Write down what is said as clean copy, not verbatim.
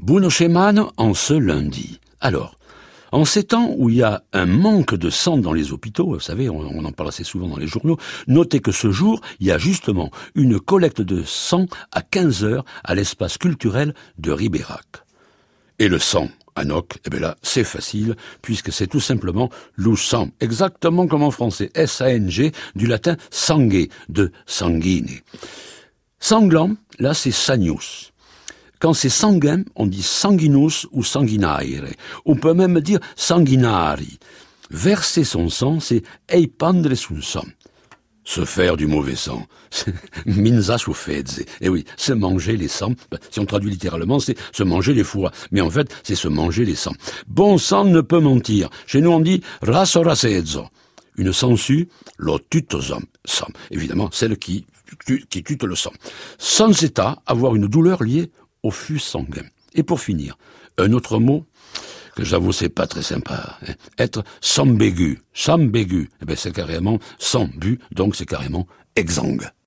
Buona settimana en ce lundi. Alors, en ces temps où il y a un manque de sang dans les hôpitaux, vous savez, on en parle assez souvent dans les journaux, notez que ce jour, il y a justement une collecte de sang à 15 heures à l'espace culturel de Ribérac. Et le sang, Anoc, eh bien là, c'est facile, puisque c'est tout simplement le sang, exactement comme en français, S-A-N-G, du latin sangue, de sanguine. Sanglant, là, c'est sanius. Quand c'est sanguin, on dit sanguinus ou sanguinaire. On peut même dire sanguinari. Verser son sang, c'est eipandre son sang. Se faire du mauvais sang. Minza suffeze. Et oui, se manger les sangs. Si on traduit littéralement, c'est se manger les foies. Mais en fait, c'est se manger les sangs. Bon sang ne peut mentir. Chez nous, on dit raso rasezo. Une sangsue, lo tutosam. Évidemment, celle qui tute le sang. Sans état, avoir une douleur liée au flux sanguin. Et pour finir, un autre mot que j'avoue c'est pas très sympa, hein. Être sambégu. Eh ben c'est carrément sans but, donc c'est carrément exsangue.